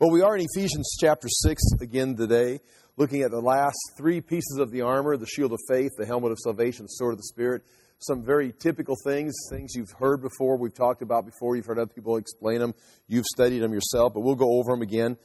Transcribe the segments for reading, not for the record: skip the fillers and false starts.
Well, we are in Ephesians chapter 6 again today, looking at the last three pieces of the armor, the shield of faith, the helmet of salvation, the sword of the Spirit. Some very typical things you've heard before, we've talked about before, you've heard other people explain them, you've studied them yourself, but we'll go over them again.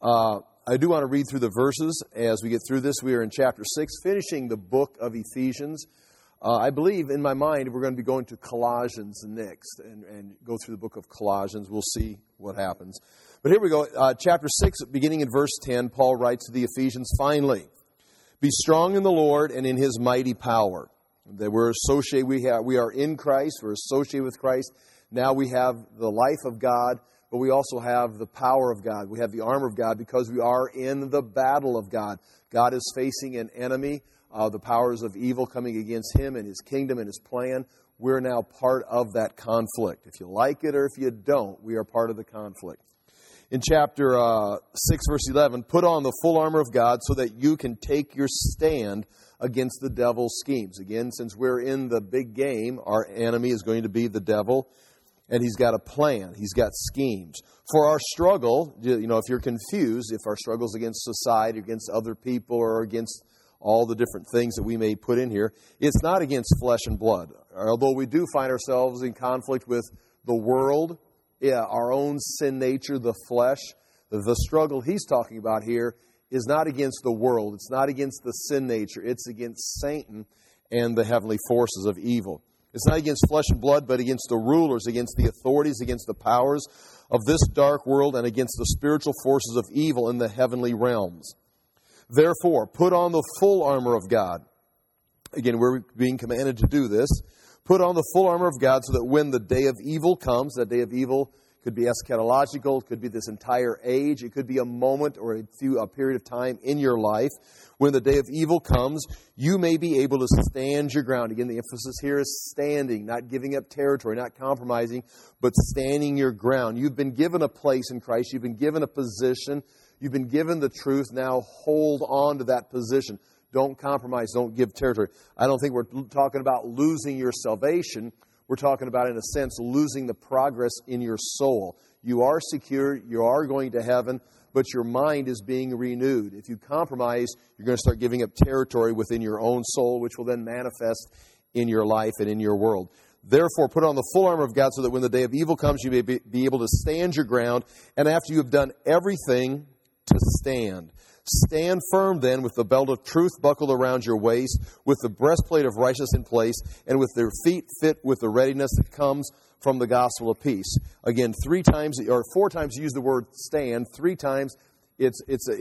I do want to read through the verses as we get through this. We are in chapter 6, finishing the book of Ephesians. I believe, in my mind, we're going to be going to Colossians next and go through the book of Colossians. We'll see what happens. But here we go. Chapter 6, beginning in verse 10, Paul writes to the Ephesians, "Finally, be strong in the Lord and in His mighty power." That we're associated, we are in Christ, we're associated with Christ. Now we have the life of God, but we also have the power of God. We have the armor of God because we are in the battle of God. God is facing an enemy, the powers of evil coming against Him and His kingdom and His plan. We're now part of that conflict. If you like it or if you don't, we are part of the conflict. In chapter 6, verse 11, "Put on the full armor of God so that you can take your stand against the devil's schemes." Again, since we're in the big game, our enemy is going to be the devil, and he's got a plan. He's got schemes. For our struggle, if you're confused, if our struggle is against society, against other people, or against all the different things that we may put in here, it's not against flesh and blood. Although we do find ourselves in conflict with the world, our own sin nature, the flesh, the struggle he's talking about here is not against the world. It's not against the sin nature. It's against Satan and the heavenly forces of evil. It's not against flesh and blood, but against the rulers, against the authorities, against the powers of this dark world, and against the spiritual forces of evil in the heavenly realms. Therefore, put on the full armor of God. Again, we're being commanded to do this. Put on the full armor of God so that when the day of evil comes, that day of evil could be eschatological, it could be this entire age, it could be a moment or a period of time in your life. When the day of evil comes, you may be able to stand your ground. Again, the emphasis here is standing, not giving up territory, not compromising, but standing your ground. You've been given a place in Christ. You've been given a position. You've been given the truth. Now hold on to that position. Don't compromise. Don't give territory. I don't think we're talking about losing your salvation. We're talking about, in a sense, losing the progress in your soul. You are secure. You are going to heaven, but your mind is being renewed. If you compromise, you're going to start giving up territory within your own soul, which will then manifest in your life and in your world. Therefore, put on the full armor of God so that when the day of evil comes, you may be able to stand your ground. And after you have done everything, to stand. Stand firm then with the belt of truth buckled around your waist, with the breastplate of righteousness in place, and with their feet fit with the readiness that comes from the gospel of peace. Again, 4 times you use the word stand. 3 times it's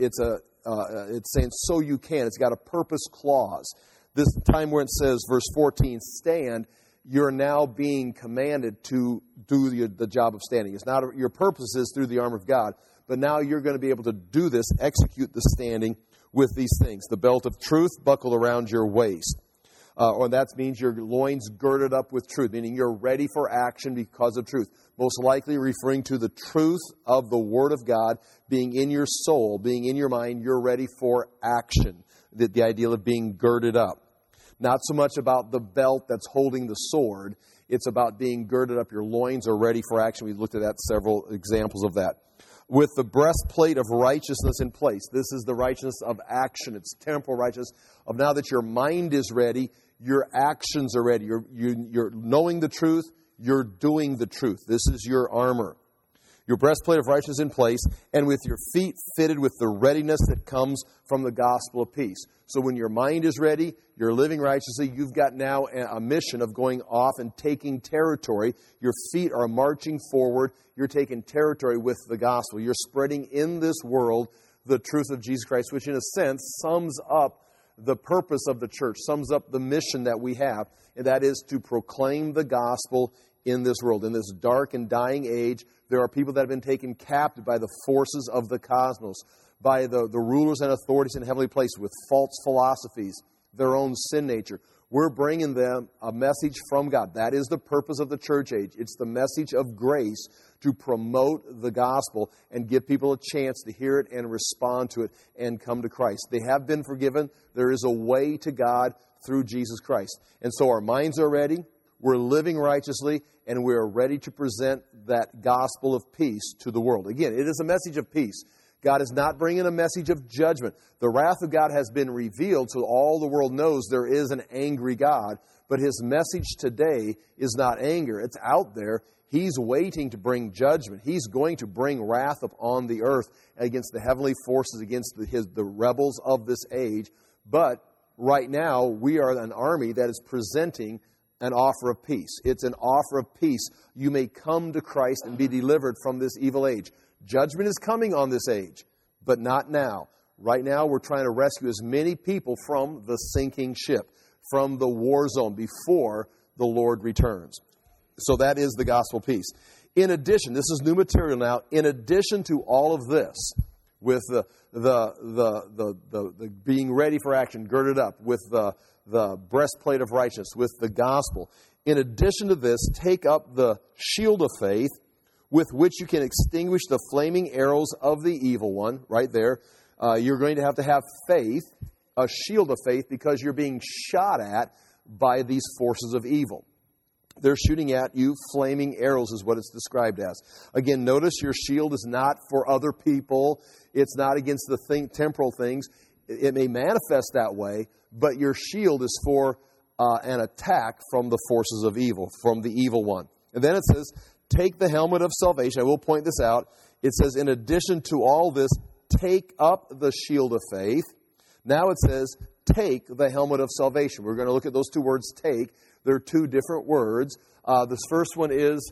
saying so you can. It's got a purpose clause. This time where it says, verse 14, stand, you're now being commanded to do the job of standing. It's not your purpose is through the armor of God. But now you're going to be able to do this, execute the standing with these things. The belt of truth buckled around your waist. Or that means your loins girded up with truth, meaning you're ready for action because of truth. Most likely referring to the truth of the Word of God being in your soul, being in your mind, you're ready for action. The idea of being girded up. Not so much about the belt that's holding the sword. It's about being girded up. Your loins are ready for action. We've looked at that, several examples of that. With the breastplate of righteousness in place. This is the righteousness of action. It's temporal righteousness of now that your mind is ready, your actions are ready. You're knowing the truth, you're doing the truth. This is your armor. Your breastplate of righteousness in place, and with your feet fitted with the readiness that comes from the gospel of peace. So when your mind is ready, you're living righteously, you've got now a mission of going off and taking territory. Your feet are marching forward. You're taking territory with the gospel. You're spreading in this world the truth of Jesus Christ, which in a sense sums up the purpose of the church, sums up the mission that we have, and that is to proclaim the gospel in this world. In this dark and dying age, there are people that have been taken captive by the forces of the cosmos, by the rulers and authorities in heavenly places with false philosophies, their own sin nature. We're bringing them a message from God. That is the purpose of the church age. It's the message of grace to promote the gospel and give people a chance to hear it and respond to it and come to Christ. They have been forgiven. There is a way to God through Jesus Christ. And so our minds are ready. We're living righteously, and we are ready to present that gospel of peace to the world. Again, it is a message of peace. God is not bringing a message of judgment. The wrath of God has been revealed, so all the world knows there is an angry God. But His message today is not anger. It's out there. He's waiting to bring judgment. He's going to bring wrath upon the earth against the heavenly forces, against the rebels of this age. But right now, we are an army that is presenting an offer of peace. It's an offer of peace. You may come to Christ and be delivered from this evil age. Judgment is coming on this age, but not now. Right now, we're trying to rescue as many people from the sinking ship, from the war zone before the Lord returns. So that is the gospel peace. In addition, this is new material now. In addition to all of this, with the being ready for action, girded up, with the breastplate of righteousness, with the gospel. In addition to this, take up the shield of faith, with which you can extinguish the flaming arrows of the evil one. Right there. You're going to have faith, a shield of faith, because you're being shot at by these forces of evil. They're shooting at you. Flaming arrows is what it's described as. Again, notice your shield is not for other people. It's not against the temporal things. It may manifest that way, but your shield is for an attack from the forces of evil, from the evil one. And then it says, take the helmet of salvation. I will point this out. It says, in addition to all this, take up the shield of faith. Now it says, take the helmet of salvation. We're going to look at those two words, take. They're two different words. This first one is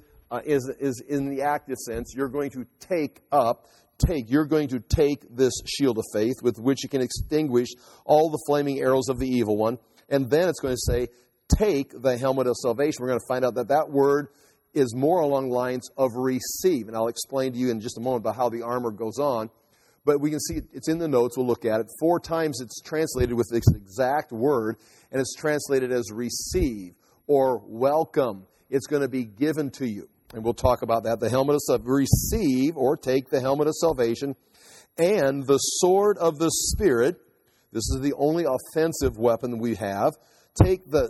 in the active sense. You're going to take up, you're going to take this shield of faith with which you can extinguish all the flaming arrows of the evil one. And then it's going to say, take the helmet of salvation. We're going to find out that word is more along the lines of receive. And I'll explain to you in just a moment about how the armor goes on. But we can see it's in the notes. We'll look at it. 4 times it's translated with this exact word, and it's translated as receive or welcome. It's going to be given to you. And we'll talk about that. The helmet of salvation. Receive or take the helmet of salvation and the sword of the Spirit. This is the only offensive weapon we have. Take the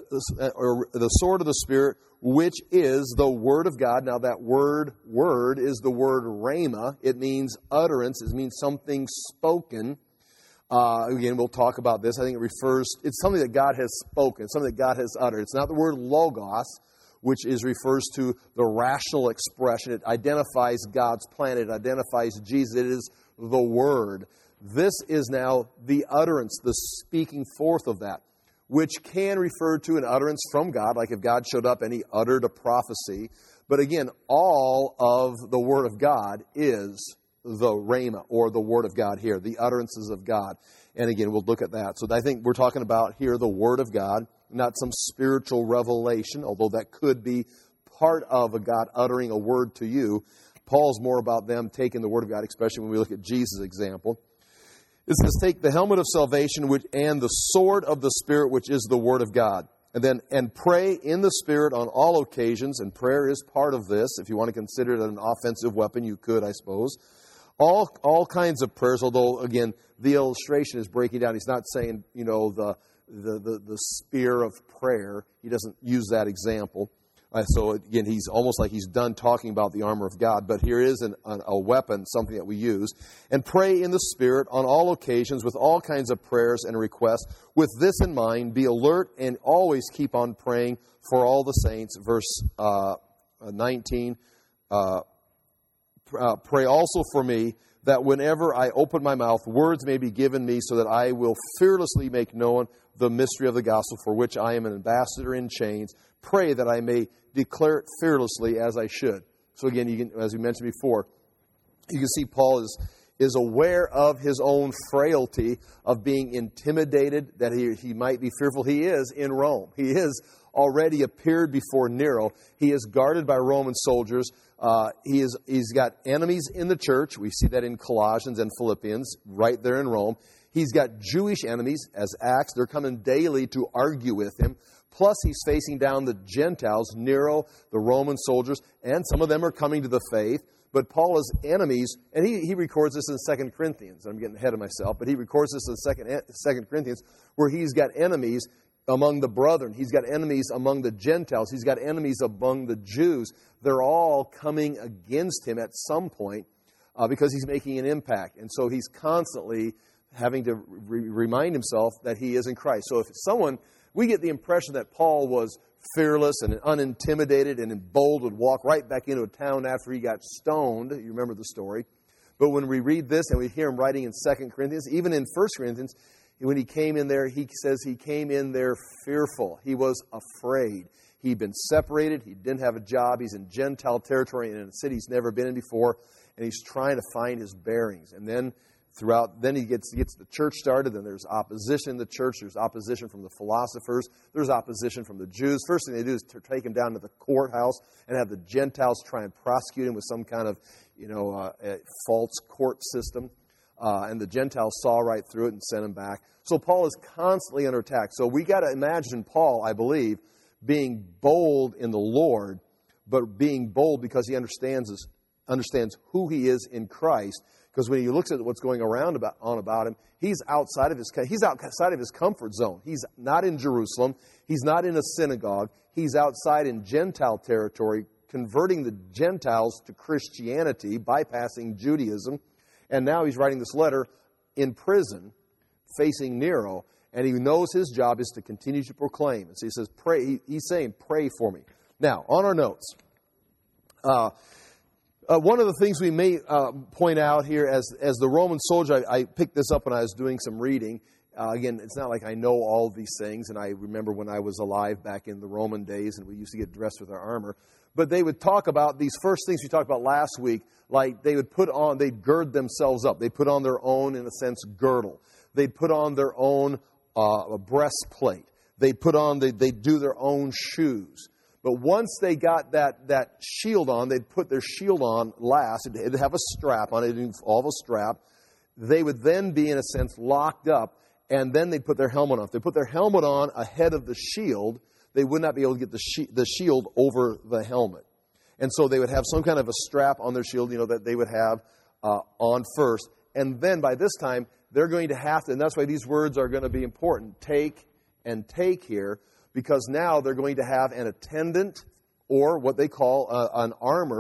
sword of the Spirit, which is the Word of God. Now that word is the word rhema. It means utterance. It means something spoken. Again, we'll talk about this. I think it's something that God has spoken, something that God has uttered. It's not the word logos, which refers to the rational expression. It identifies God's plan. It identifies Jesus. It is the Word. This is now the utterance, the speaking forth of that, which can refer to an utterance from God, like if God showed up and He uttered a prophecy. But again, all of the Word of God is the rhema, or the Word of God here, the utterances of God. And again, we'll look at that. So I think we're talking about here the Word of God, not some spiritual revelation, although that could be part of a God uttering a word to you. Paul's more about them taking the Word of God, especially when we look at Jesus' example. It says, take the helmet of salvation and the sword of the Spirit, which is the Word of God. And pray in the Spirit on all occasions. And prayer is part of this. If you want to consider it an offensive weapon, you could, I suppose. All kinds of prayers, although, again, the illustration is breaking down. He's not saying, the spear of prayer. He doesn't use that example. So, again, he's almost like he's done talking about the armor of God. But here is a weapon, something that we use. And pray in the Spirit on all occasions with all kinds of prayers and requests. With this in mind, be alert and always keep on praying for all the saints. Verse 19, pray also for me, that whenever I open my mouth, words may be given me, so that I will fearlessly make known the mystery of the gospel, for which I am an ambassador in chains. Pray that I may declare it fearlessly as I should. So again, as we mentioned before, you can see Paul is aware of his own frailty, of being intimidated, that he might be fearful. He is in Rome. He is already appeared before Nero. He is guarded by Roman soldiers. He's got enemies in the church. We see that in Colossians and Philippians, right there in Rome. He's got Jewish enemies, as Acts. They're coming daily to argue with him. Plus, he's facing down the Gentiles, Nero, the Roman soldiers, and some of them are coming to the faith. But Paul has enemies, and he records this in 2 Corinthians. I'm getting ahead of myself, but he records this in 2 Corinthians, where he's got enemies among the brethren. He's got enemies among the Gentiles. He's got enemies among the Jews. They're all coming against him at some point. because he's making an impact. And so he's constantly having to remind himself that he is in Christ. So if someone, we get the impression that Paul was fearless and unintimidated and bold, would walk right back into a town after he got stoned. You remember the story. But when we read this and we hear him writing in 2 Corinthians, even in 1 Corinthians, when he came in there, he says he came in there fearful. He was afraid. He'd been separated. He didn't have a job. He's in Gentile territory in a city he's never been in before, and he's trying to find his bearings. And then he gets the church started, and there's opposition in the church. There's opposition from the philosophers. There's opposition from the Jews. First thing they do is to take him down to the courthouse and have the Gentiles try and prosecute him with some kind of, false court system. And the Gentiles saw right through it and sent him back. So Paul is constantly under attack. So we got to imagine Paul, I believe, being bold in the Lord, but being bold because he understands who he is in Christ. Because when he looks at what's going around about him, he's outside of his comfort zone. He's not in Jerusalem. He's not in a synagogue. He's outside in Gentile territory, converting the Gentiles to Christianity, bypassing Judaism. And now he's writing this letter in prison, facing Nero, and he knows his job is to continue to proclaim. And so he says, "Pray." He's saying, "Pray for me." Now, on our notes, one of the things we may point out here, as the Roman soldier, I picked this up when I was doing some reading. Again, it's not like I know all of these things, and I remember when I was alive back in the Roman days, and we used to get dressed with our armor. But they would talk about these first things we talked about last week, like they'd gird themselves up. They'd put on their own, in a sense, girdle. They'd put on their own breastplate. They'd do their own shoes. But once they got that shield on, they'd put their shield on last. It'd have a strap on it, it'd involve a strap. They would then be, in a sense, locked up, and then they'd put their helmet on. If they put their helmet on ahead of the shield, they would not be able to get the shield over the helmet. And so they would have some kind of a strap on their shield, that they would have on first. And then by this time, they're going to have to, and that's why these words are going to be important, take and take here, because now they're going to have an attendant, or what they call an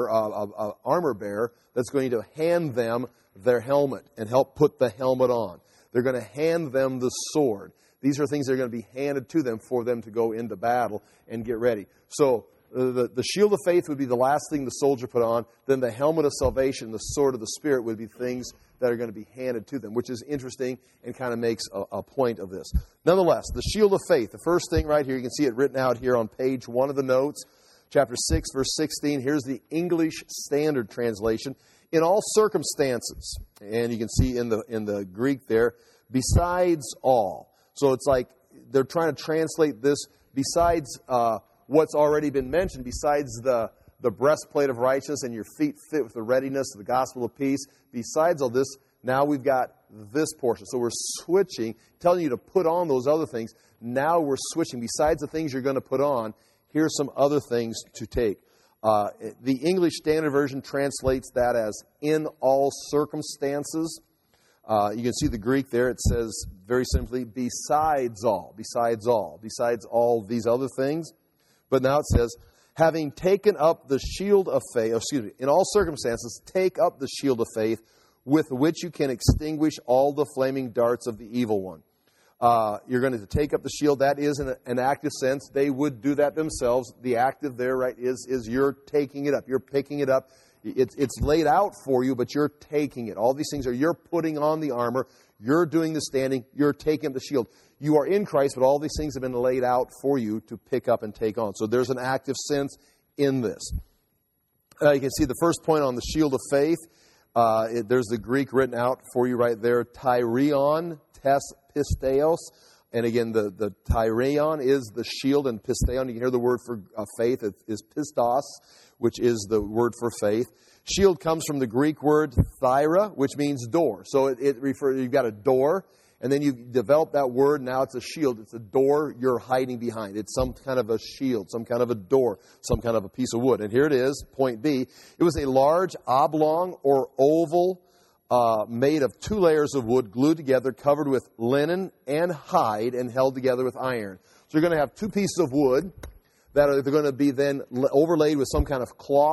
armor bearer, that's going to hand them their helmet and help put the helmet on. They're going to hand them the sword. These are things that are going to be handed to them for them to go into battle and get ready. So the shield of faith would be the last thing the soldier put on. Then the helmet of salvation, the sword of the Spirit, would be things that are going to be handed to them, which is interesting and kind of makes a point of this. Nonetheless, the shield of faith, the first thing right here, you can see it written out here on page 1 of the notes, chapter 6, verse 16. Here's the English Standard Translation. In all circumstances, and you can see in the Greek there, besides all. So it's like they're trying to translate this besides what's already been mentioned, besides the breastplate of righteousness and your feet fit with the readiness of the gospel of peace. Besides all this, now we've got this portion. So we're switching, telling you to put on those other things. Now we're switching. Besides the things you're going to put on, here's some other things to take. The English Standard Version translates that as in all circumstances. You can see the Greek there. It says very simply, besides all these other things. But now it says, having taken up the shield of faith, in all circumstances, take up the shield of faith with which you can extinguish all the flaming darts of the evil one. You're going to take up the shield. That is an active sense. They would do that themselves. The active there, right, is you're taking it up. You're picking it up. It's laid out for you, but you're taking it. All these things you're putting on the armor. You're doing the standing. You're taking up the shield. You are in Christ, but all these things have been laid out for you to pick up and take on. So there's an active sense in this. You can see the first point on the shield of faith. There's the Greek written out for you right there. Tyrion, tes pisteos. And again, the tyrion is the shield, and pisteon, you can hear the word for faith, is pistos, which is the word for faith. Shield comes from the Greek word thyra, which means door. So you've got a door, and then you develop that word, now it's a shield. It's a door you're hiding behind. It's some kind of a shield, some kind of a door, some kind of a piece of wood. And here it is, point B. It was a large oblong or oval made of 2 layers of wood glued together, covered with linen and hide, and held together with iron. So you're going to have 2 pieces of wood that are going to be then overlaid with some kind of cloth,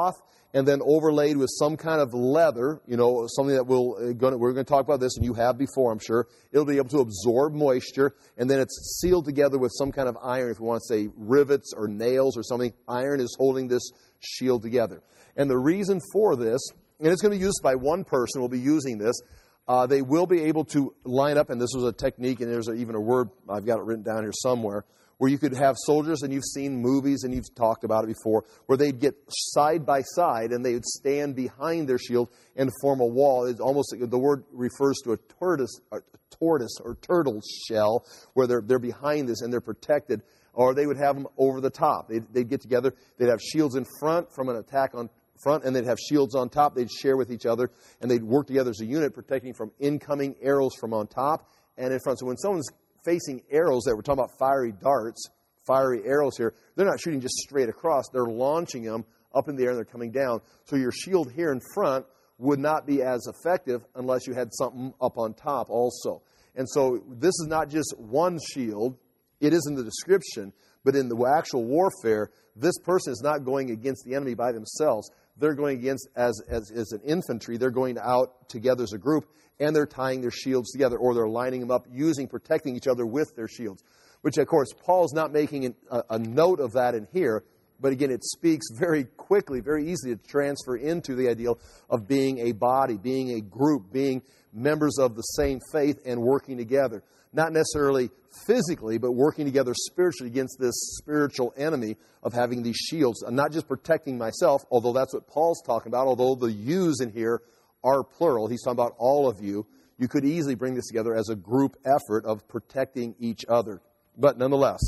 and then overlaid with some kind of leather, something that we're going to talk about this, and you have before, I'm sure. It'll be able to absorb moisture, and then it's sealed together with some kind of iron, if you want to say rivets or nails or something. Iron is holding this shield together. And the reason for this, and it's going to be used by one person, will be using this. They will be able to line up, and this was a technique, and there's even a word, I've got it written down here somewhere, where you could have soldiers, and you've seen movies, and you've talked about it before, where they'd get side by side, and they would stand behind their shield and form a wall. It's almost, the word refers to a tortoise or turtle shell, where they're behind this, and they're protected, or they would have them over the top. They'd get together, they'd have shields in front from an attack on front, and they'd have shields on top. They'd share with each other, and they'd work together as a unit, protecting from incoming arrows from on top and in front. So when someone's facing arrows, that we're talking about fiery darts, fiery arrows here, they're not shooting just straight across. They're launching them up in the air, and they're coming down. So your shield here in front would not be as effective unless you had something up on top also. And so this is not just one shield. It is in the description, but in the actual warfare, this person is not going against the enemy by themselves. They're going against, as an infantry, they're going out together as a group, and they're tying their shields together, or they're lining them up, protecting each other with their shields. Which, of course, Paul's not making a note of that in here, but again, it speaks very quickly, very easily to transfer into the ideal of being a body, being a group, being members of the same faith and working together. Not necessarily physically, but working together spiritually against this spiritual enemy of having these shields. I'm not just protecting myself, although that's what Paul's talking about, although the yous in here are plural. He's talking about all of you. You could easily bring this together as a group effort of protecting each other. But nonetheless,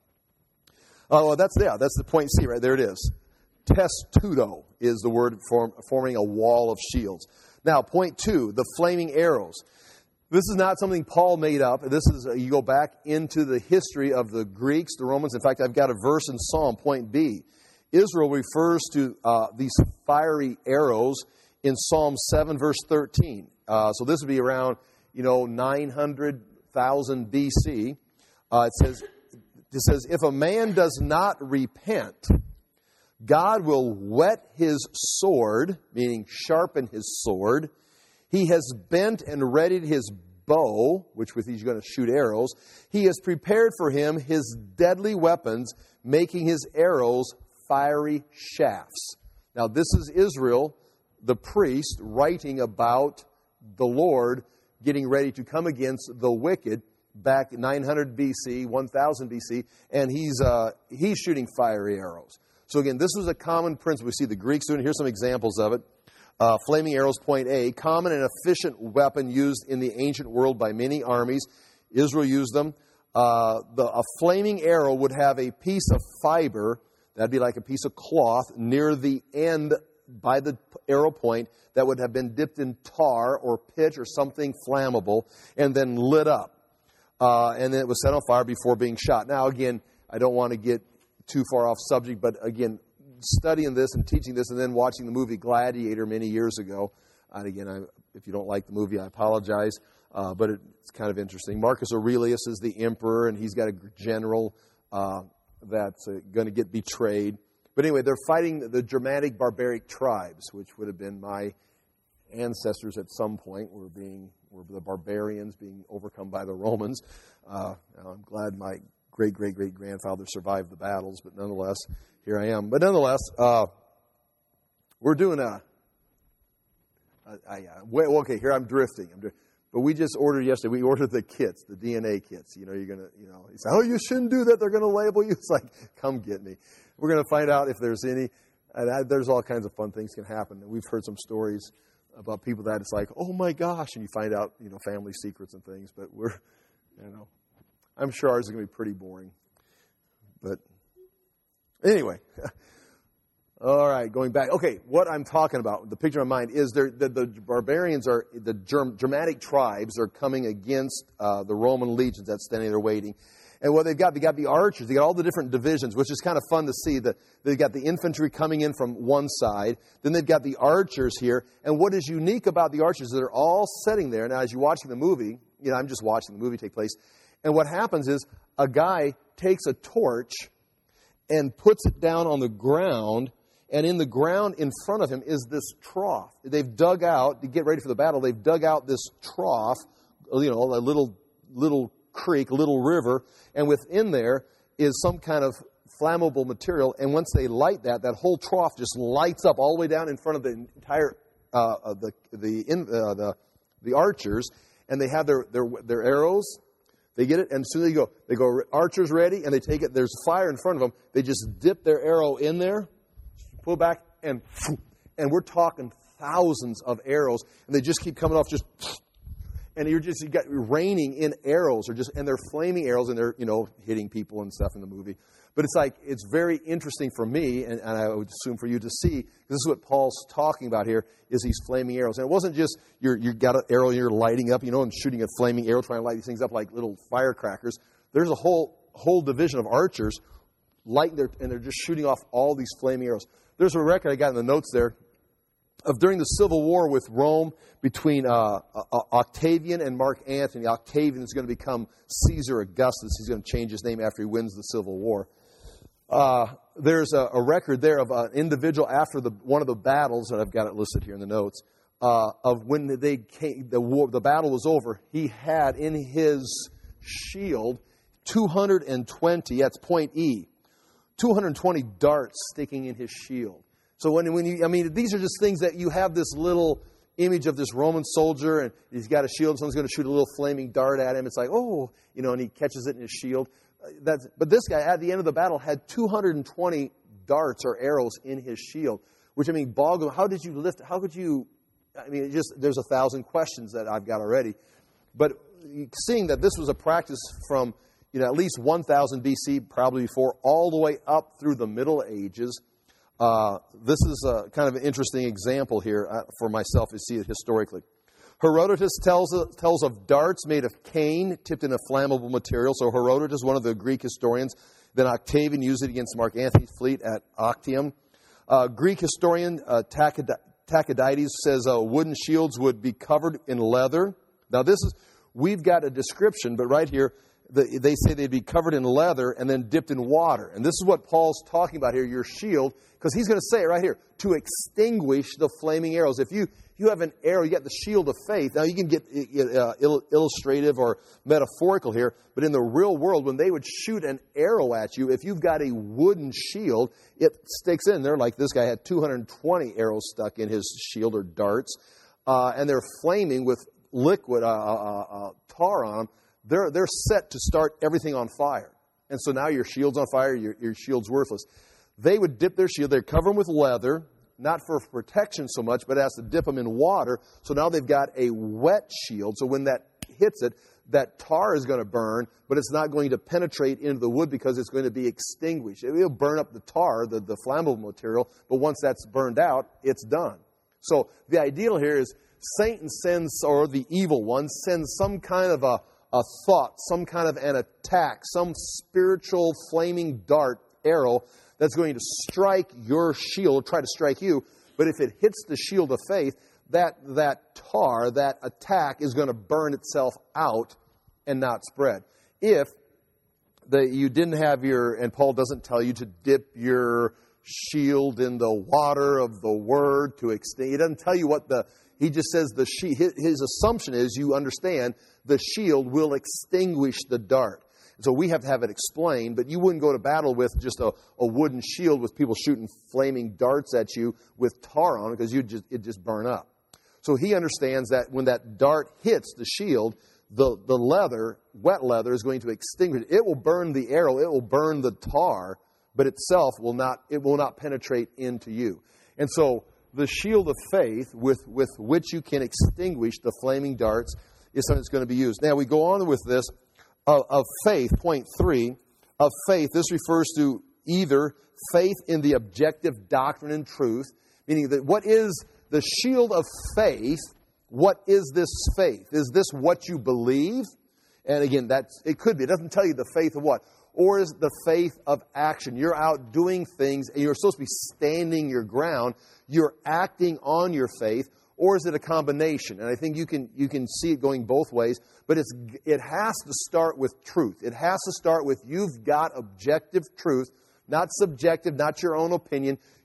that's the point C, right? There it is. Testudo is the word forming a wall of shields. Now, point 2, the flaming arrows. This is not something Paul made up. This is, you go back into the history of the Greeks, the Romans. In fact, I've got a verse in Psalm, point B. Israel refers to these fiery arrows in Psalm 7, verse 13. So this would be around, 900,000 BC. It says, if a man does not repent, God will whet his sword, meaning sharpen his sword. He has bent and readied his bow, which with he's going to shoot arrows. He has prepared for him his deadly weapons, making his arrows fiery shafts. Now, this is Israel, the priest, writing about the Lord getting ready to come against the wicked back 900 BC, 1000 BC, and he's shooting fiery arrows. So again, this was a common principle. We see the Greeks doing it. Here's some examples of it. Flaming arrows, point A, common and efficient weapon used in the ancient world by many armies. Israel used them. A flaming arrow would have a piece of fiber, that'd be like a piece of cloth, near the end by the arrow point that would have been dipped in tar or pitch or something flammable and then lit up. And then it was set on fire before being shot. Now, again, I don't want to get too far off subject, but again, studying this and teaching this and then watching the movie Gladiator many years ago. And again, if you don't like the movie, I apologize, but it's kind of interesting. Marcus Aurelius is the emperor, and he's got a general that's going to get betrayed. But anyway, they're fighting the Germanic barbaric tribes, which would have been my ancestors at some point, were the barbarians being overcome by the Romans. I'm glad my great-great-great-grandfather survived the battles, but nonetheless, here I am. But nonetheless, we're doing okay, here I'm drifting. But we just ordered yesterday, we ordered the kits, the DNA kits. You're going to, you say, oh, you shouldn't do that. They're going to label you. It's like, come get me. We're going to find out if there's any, there's all kinds of fun things can happen. We've heard some stories about people that it's like, oh my gosh, and you find out, family secrets and things. But I'm sure ours is going to be pretty boring. But anyway, all right, going back. Okay, what I'm talking about, the picture in my mind is the barbarians are, the Germanic tribes are coming against the Roman legions that's standing there waiting. And what they got the archers, they got all the different divisions, which is kind of fun to see. They've got the infantry coming in from one side, then they've got the archers here. And what is unique about the archers is they're all sitting there. Now, as you're watching the movie, I'm just watching the movie take place. And what happens is a guy takes a torch and puts it down on the ground, And in the ground in front of him is this trough. They've dug out, to get ready for the battle, they've dug out this trough, a little creek, a little river, and within there is some kind of flammable material. And once they light that whole trough just lights up all the way down in front of the entire the archers, and they have their arrows. They get it, and as soon as they go, archers ready, and they take it. There's fire in front of them. They just dip their arrow in there, pull back, and we're talking thousands of arrows, and they just keep coming off, and you got raining in arrows, and they're flaming arrows, and they're hitting people and stuff in the movie. But it's very interesting for me, and I would assume for you to see, because this is what Paul's talking about here, is these flaming arrows. And it wasn't just you got an arrow and you're lighting up, and shooting a flaming arrow, trying to light these things up like little firecrackers. There's a whole division of archers lighting and they're just shooting off all these flaming arrows. There's a record I got in the notes there of during the Civil War with Rome between Octavian and Mark Antony. Octavian is going to become Caesar Augustus. He's going to change his name after he wins the Civil War. There's a record there of an individual after one of the battles, and I've got it listed here in the notes, of when the battle was over. He had in his shield 220, that's point E, 220 darts sticking in his shield. So these are just things that you have this little image of this Roman soldier, and he's got a shield, someone's going to shoot a little flaming dart at him. It's like, and he catches it in his shield. But this guy, at the end of the battle, had 220 darts or arrows in his shield, which, boggle. How did you lift? How could you? There's 1,000 questions that I've got already. But seeing that this was a practice from, at least 1000 BC, probably before, all the way up through the Middle Ages, this is a kind of an interesting example here for myself to see it historically. Herodotus tells of darts made of cane tipped in a flammable material. So Herodotus, one of the Greek historians. Then Octavian used it against Mark Antony's fleet at Actium. Greek historian Tacidides says wooden shields would be covered in leather. Now we've got a description, but right here, they say they'd be covered in leather and then dipped in water. And this is what Paul's talking about here, your shield, because he's going to say it right here, to extinguish the flaming arrows. If you have an arrow, you got the shield of faith. Now, you can get illustrative or metaphorical here, but in the real world, when they would shoot an arrow at you, if you've got a wooden shield, it sticks in there, like this guy had 220 arrows stuck in his shield or darts, and they're flaming with liquid tar on them. They're set to start everything on fire. And so now your shield's on fire, your shield's worthless. They would dip their shield, they'd cover them with leather, not for protection so much, but it has to dip them in water. So now they've got a wet shield. So when that hits it, that tar is going to burn, but it's not going to penetrate into the wood because it's going to be extinguished. It will burn up the tar, the flammable material, but once that's burned out, it's done. So the ideal here is Satan sends, or the evil one, sends some kind of a thought, some kind of an attack, some spiritual flaming dart, arrow, that's going to strike your shield, try to strike you. But if it hits the shield of faith, that tar, that attack is going to burn itself out and not spread. If you didn't have and Paul doesn't tell you to dip your shield in the water of the Word to extinguish. He doesn't tell you he just says his assumption is you understand the shield will extinguish the dart. So we have to have it explained, but you wouldn't go to battle with just a wooden shield with people shooting flaming darts at you with tar on it because it'd just burn up. So he understands that when that dart hits the shield, the leather, wet leather, is going to extinguish it. It will burn the arrow, it will burn the tar, but itself will not penetrate into you. And so the shield of faith with which you can extinguish the flaming darts is something that's going to be used. Now we go on with this. Of faith, point 3, of faith, this refers to either faith in the objective doctrine and truth, meaning that what is the shield of faith? What is this faith? Is this what you believe? And again, it could be. It doesn't tell you the faith of what. Or is the faith of action? You're out doing things, and you're supposed to be standing your ground. You're acting on your faith. Or is it a combination? And I think you can see it going both ways. But it has to start with truth. It has to start with you've got objective truth, not subjective, not your own opinion.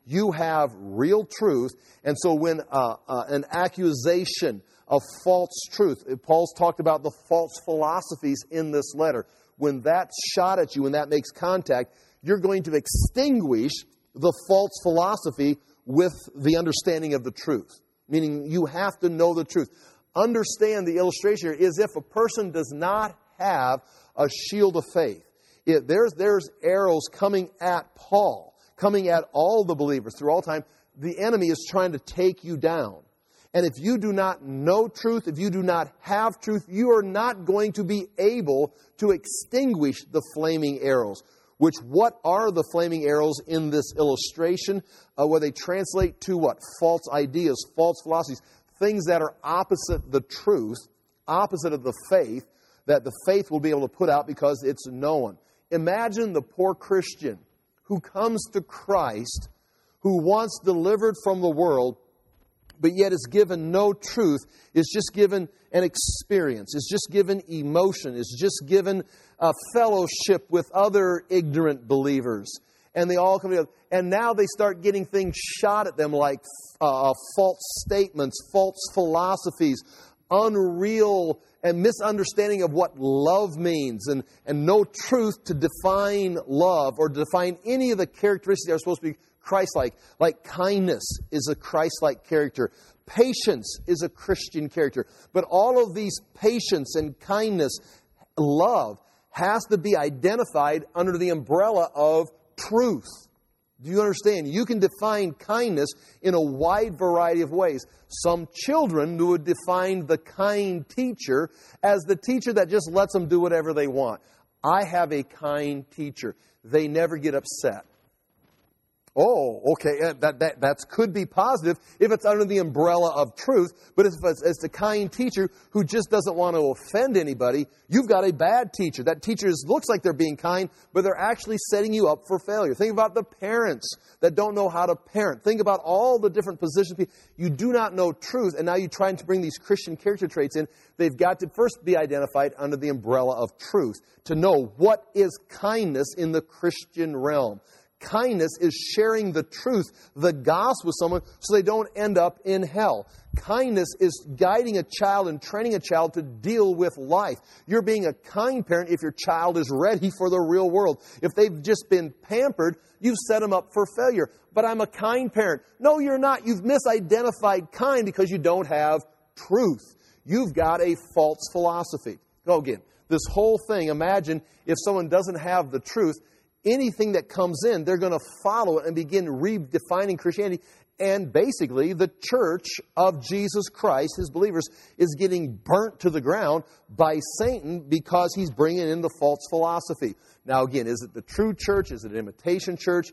You have real truth. And so when an accusation of false truth, Paul's talked about the false philosophies in this letter. When that's shot at you, when that makes contact, you're going to extinguish the false philosophy with the understanding of the truth. Meaning you have to know the truth. Understand the illustration here is if a person does not have a shield of faith. There's arrows coming at Paul, coming at all the believers through all time. The enemy is trying to take you down. And if you do not know truth, if you do not have truth, you are not going to be able to extinguish the flaming arrows. What are the flaming arrows in this illustration? Where they translate to what? False ideas, false philosophies, things that are opposite the truth, opposite of the faith, that the faith will be able to put out because it's known. Imagine the poor Christian who comes to Christ, who wants delivered from the world, but yet is given no truth, is just given an experience, is just given emotion, is just given a fellowship with other ignorant believers. And they all come together. And now they start getting things shot at them like false statements, false philosophies, unreal and misunderstanding of what love means, and no truth to define love or to define any of the characteristics that are supposed to be Christ-like. Like kindness is a Christ-like character. Patience is a Christian character. But all of these patience and kindness, love, has to be identified under the umbrella of truth. Do you understand? You can define kindness in a wide variety of ways. Some children would define the kind teacher as the teacher that just lets them do whatever they want. I have a kind teacher. They never get upset. Oh, okay, that could be positive if it's under the umbrella of truth. But if it's a kind teacher who just doesn't want to offend anybody, you've got a bad teacher. That teacher looks like they're being kind, but they're actually setting you up for failure. Think about the parents that don't know how to parent. Think about all the different positions. You do not know truth, and now you're trying to bring these Christian character traits in. They've got to first be identified under the umbrella of truth to know what is kindness in the Christian realm. Kindness is sharing the truth, the gospel with someone so they don't end up in hell. Kindness is guiding a child and training a child to deal with life. You're being a kind parent if your child is ready for the real world. If they've just been pampered, you've set them up for failure. But I'm a kind parent. No, you're not. You've misidentified kind because you don't have truth. You've got a false philosophy. Go again. This whole thing, imagine if someone doesn't have the truth, anything that comes in, they're going to follow it and begin redefining Christianity. And basically, the church of Jesus Christ, his believers, is getting burnt to the ground by Satan because he's bringing in the false philosophy. Now, again, is it the true church? Is it an imitation church?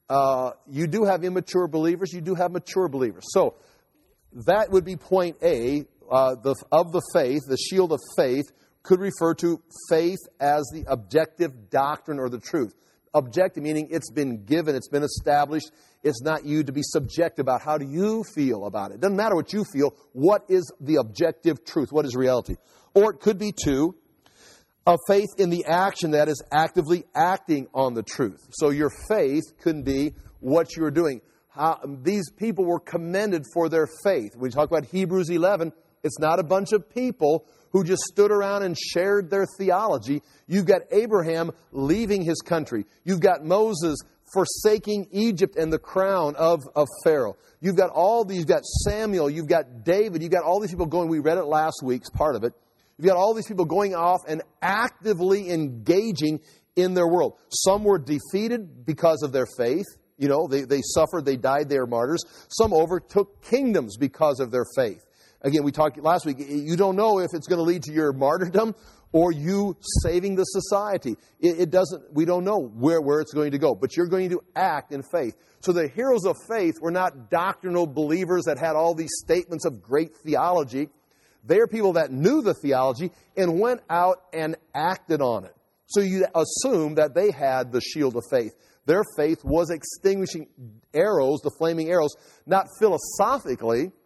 You do have immature believers. You do have mature believers. So that would be point A of the faith. The shield of faith could refer to faith as the objective doctrine or the truth. Objective meaning it's been given, it's been established. It's not you to be subjective about how do you feel about it. It doesn't matter what you feel. What is the objective truth? What is reality? Or it could be two, a faith in the action that is actively acting on the truth. So your faith could be what you're doing. These people were commended for their faith. When we talk about Hebrews 11, it's not a bunch of people who just stood around and shared their theology. You've got Abraham leaving his country. You've got Moses forsaking Egypt and the crown of Pharaoh. You've got you've got Samuel, you've got David, you've got all these people going, we read it last week, it's part of it. You've got all these people going off and actively engaging in their world. Some were defeated because of their faith. You know, they suffered, they died, they were martyrs. Some overtook kingdoms because of their faith. Again, we talked last week, you don't know if it's going to lead to your martyrdom or you saving the society. We don't know where it's going to go, but you're going to act in faith. So the heroes of faith were not doctrinal believers that had all these statements of great theology. They're people that knew the theology and went out and acted on it. So you assume that they had the shield of faith. Their faith was extinguishing arrows, the flaming arrows, not philosophically,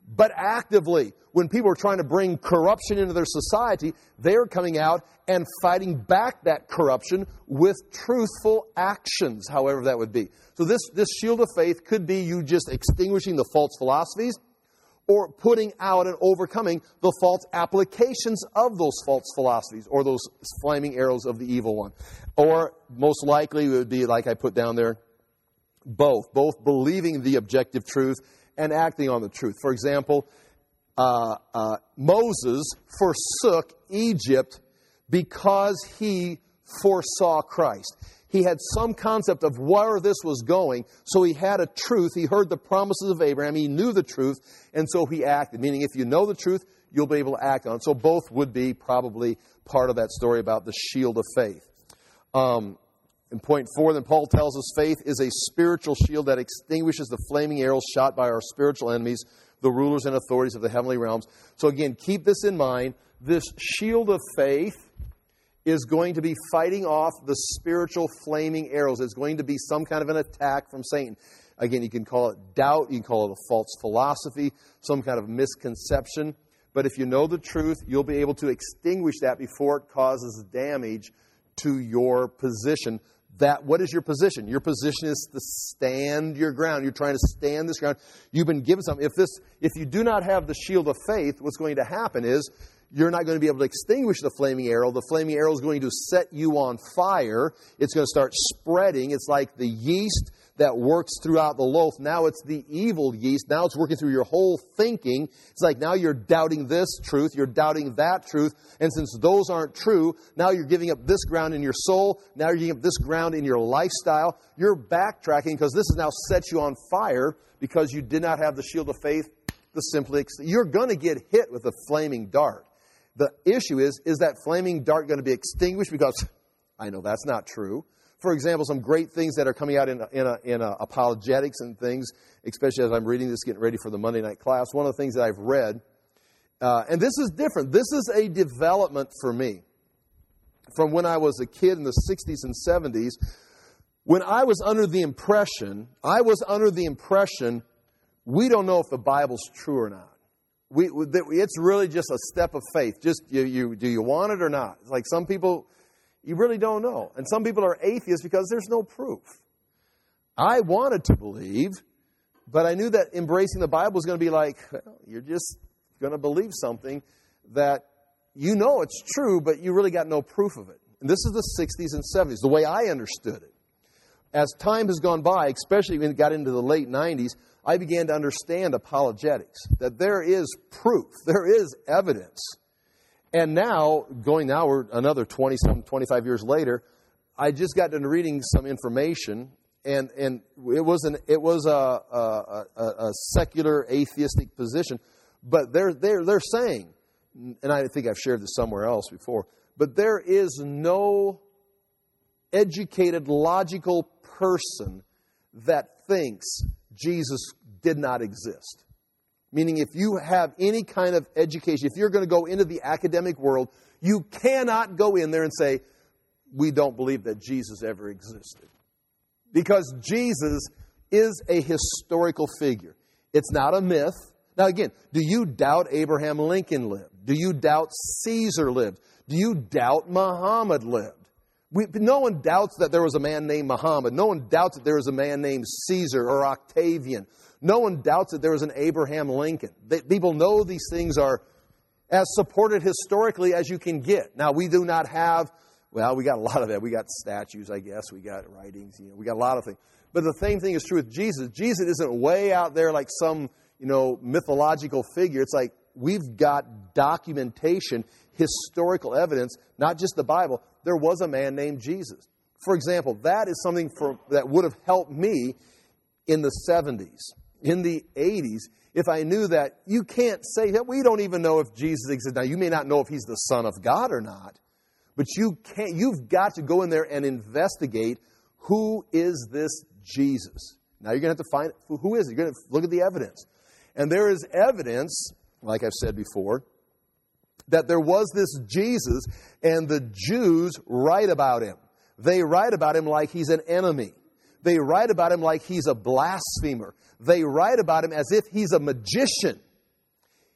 but actively. When people are trying to bring corruption into their society, they're coming out and fighting back that corruption with truthful actions, however that would be. So this shield of faith could be you just extinguishing the false philosophies, or putting out and overcoming the false applications of those false philosophies or those flaming arrows of the evil one. Or most likely it would be, like I put down there, both believing the objective truth and acting on the truth. For example, Moses forsook Egypt because he foresaw Christ. He had some concept of where this was going, so he had a truth. He heard the promises of Abraham. He knew the truth, and so he acted. Meaning, if you know the truth, you'll be able to act on it. So both would be probably part of that story about the shield of faith. In point 4, then Paul tells us faith is a spiritual shield that extinguishes the flaming arrows shot by our spiritual enemies, the rulers and authorities of the heavenly realms. So again, keep this in mind. This shield of faith is going to be fighting off the spiritual flaming arrows. It's going to be some kind of an attack from Satan. Again, you can call it doubt, you can call it a false philosophy, some kind of misconception. But if you know the truth, you'll be able to extinguish that before it causes damage to your position. What is your position? Your position is to stand your ground. You're trying to stand this ground. You've been given something. If you do not have the shield of faith, what's going to happen is you're not going to be able to extinguish the flaming arrow. The flaming arrow is going to set you on fire. It's going to start spreading. It's like the yeast that works throughout the loaf. Now it's the evil yeast. Now it's working through your whole thinking. It's like now you're doubting this truth. You're doubting that truth. And since those aren't true, now you're giving up this ground in your soul. Now you're giving up this ground in your lifestyle. You're backtracking because this has now set you on fire because you did not have the shield of faith. You're going to get hit with a flaming dart. The issue is that flaming dart going to be extinguished? Because I know that's not true. For example, some great things that are coming out in apologetics and things, especially as I'm reading this, getting ready for the Monday night class. One of the things that I've read, and this is different. This is a development for me from when I was a kid in the 60s and 70s. When I was under the impression, we don't know if the Bible's true or not. It's really just a step of faith. Just do you want it or not? It's like some people, you really don't know. And some people are atheists because there's no proof. I wanted to believe, but I knew that embracing the Bible was going to be like, well, you're just going to believe something that you know it's true, but you really got no proof of it. And this is the 60s and 70s, the way I understood it. As time has gone by, especially when it got into the late 90s, I began to understand apologetics, that there is proof, there is evidence. And now, we're another 25 years later, I just got into reading some information, and it was a secular atheistic position, but they're saying, and I think I've shared this somewhere else before, but there is no educated, logical person that thinks Jesus did not exist. Meaning if you have any kind of education, if you're going to go into the academic world, you cannot go in there and say, we don't believe that Jesus ever existed. Because Jesus is a historical figure. It's not a myth. Now again, do you doubt Abraham Lincoln lived? Do you doubt Caesar lived? Do you doubt Muhammad lived? No one doubts that there was a man named Muhammad. No one doubts that there was a man named Caesar or Octavian. No one doubts that there was an Abraham Lincoln. People know these things are as supported historically as you can get. Now, we do not have, well, we got a lot of that. We got statues, I guess. We got writings. We got a lot of things. But the same thing is true with Jesus. Jesus isn't way out there like some, mythological figure. It's like we've got documentation, historical evidence, not just the Bible. There was a man named Jesus. For example, that is something that would have helped me in the 70s, in the 80s, if I knew that you can't say that we don't even know if Jesus exists. Now, you may not know if he's the Son of God or not, but you've got to go in there and investigate who is this Jesus. Now, you're going to have to find who is it. You're going to look at the evidence. And there is evidence, like I've said before, that there was this Jesus, and the Jews write about him. They write about him like he's an enemy. They write about him like he's a blasphemer. They write about him as if he's a magician.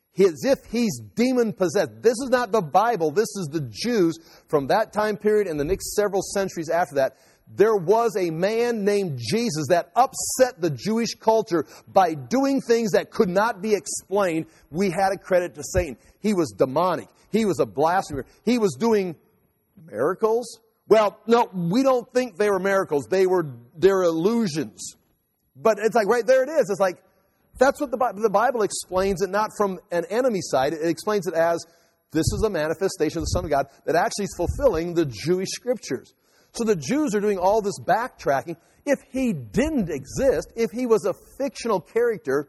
as if he's demon-possessed. This is not the Bible. This is the Jews from that time period and the next several centuries after that. There was a man named Jesus that upset the Jewish culture by doing things that could not be explained. We had to credit to Satan. He was demonic. He was a blasphemer. He was doing miracles. Well, no, we don't think they were miracles. They're illusions. But it's like right there it is. It's like, that's what the Bible explains it, not from an enemy side. It explains it as this is a manifestation of the Son of God that actually is fulfilling the Jewish Scriptures. So the Jews are doing all this backtracking. If he didn't exist, if he was a fictional character,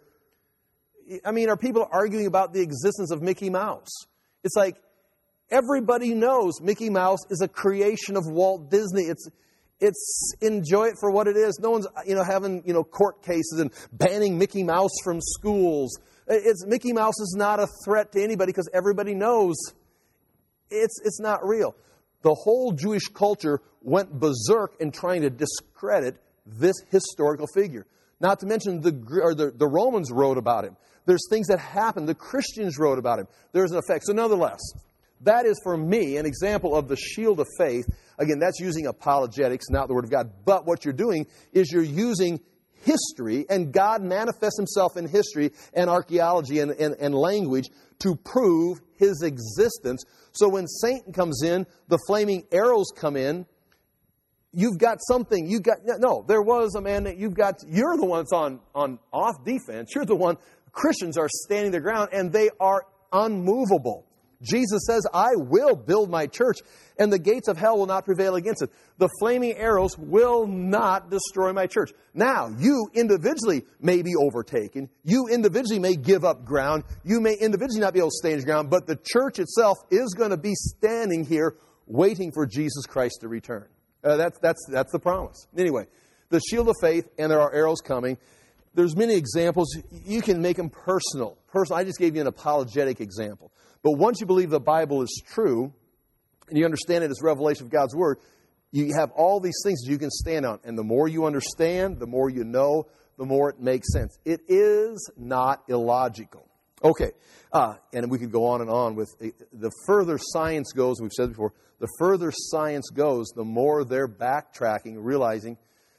I mean, are people arguing about the existence of Mickey Mouse? It's like everybody knows Mickey Mouse is a creation of Walt Disney. It's enjoy it for what it is. No one's having court cases and banning Mickey Mouse from schools. Mickey Mouse is not a threat to anybody because everybody knows it's not real. The whole Jewish culture went berserk in trying to discredit this historical figure. Not to mention the Romans wrote about him. There's things that happened. The Christians wrote about him. There's an effect. So nonetheless, that is for me an example of the shield of faith. Again, that's using apologetics, not the Word of God. But what you're doing is you're using history, and God manifests himself in history and archaeology and language to prove his existence. So when Satan comes in, the flaming arrows come in, you've got something. There was a man that you're the one that's on off defense. You're the one. Christians are standing their ground, and they are unmovable. Jesus says, I will build my church, and the gates of hell will not prevail against it. The flaming arrows will not destroy my church. Now, you individually may be overtaken. You individually may give up ground. You may individually not be able to stand your ground, but the church itself is going to be standing here waiting for Jesus Christ to return. That's the promise. Anyway, the shield of faith, and there are arrows coming. There's many examples. You can make them personal. I just gave you an apologetic example. But once you believe the Bible is true, and you understand it as revelation of God's Word, you have all these things that you can stand on. And the more you understand, the more you know, the more it makes sense. It is not illogical. Okay, and we could go on and on with the further science goes, we've said before, the further science goes, the more they're backtracking, realizing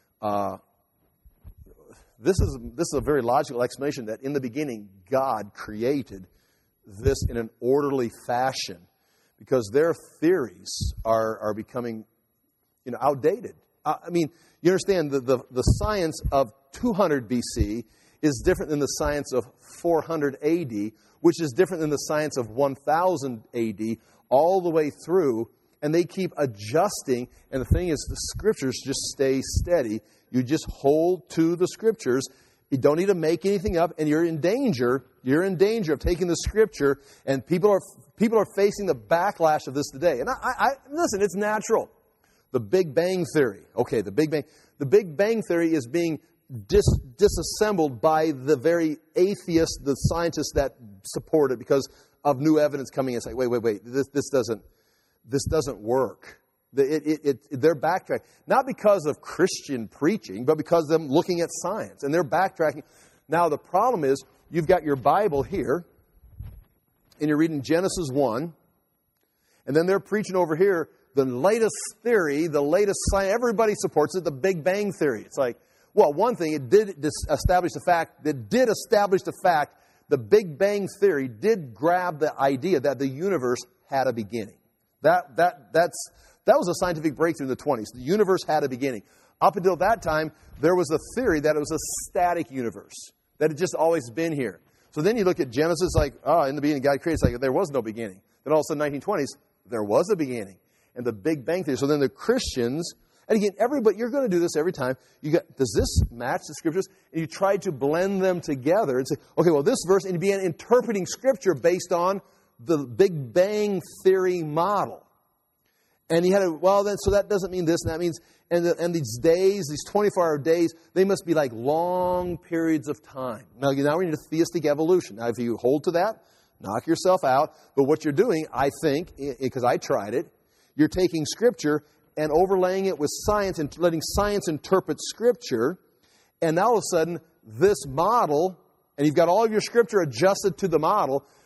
this is a very logical explanation that in the beginning, God created this in an orderly fashion because their theories are becoming outdated. I mean, you understand the science of 200 BC is different than the science of 400 AD, which is different than the science of 1000 AD, all the way through, and they keep adjusting, and the thing is, the Scriptures just stay steady. You just hold to the Scriptures. You don't need to make anything up, and you're in danger. You're in danger of taking the Scripture, and people are facing the backlash of this today. And I listen, it's natural. The Big Bang Theory. Okay, the Big Bang Theory is being disassembled by the very atheists, the scientists that support it because of new evidence coming in. It's like, wait, this doesn't work. They're backtracking. Not because of Christian preaching, but because of them looking at science. And they're backtracking. Now, the problem is, you've got your Bible here, and you're reading Genesis 1, and then they're preaching over here the latest theory, the latest science. Everybody supports it, the Big Bang Theory. It's like, well, one thing, it did establish the fact, the Big Bang Theory did grab the idea that the universe had a beginning. That was a scientific breakthrough in the 20s. The universe had a beginning. Up until that time, there was a theory that it was a static universe, that had just always been here. So then you look at Genesis, like, in the beginning, God created, it's like there was no beginning. Then all of a sudden, 1920s, there was a beginning. And the Big Bang Theory. So then the Christians, and again, everybody, you're going to do this every time. Does this match the Scriptures? And you try to blend them together and say, okay, well, this verse, and you begin interpreting Scripture based on the Big Bang Theory model. And you had so that doesn't mean this, and that means, and these days, these 24-hour days, they must be like long periods of time. Now we're into theistic evolution. Now, if you hold to that, knock yourself out. But what you're doing, I think, because I tried it, you're taking Scripture and overlaying it with science and letting science interpret Scripture. And now all of a sudden, this model, and you've got all of your Scripture adjusted to the model,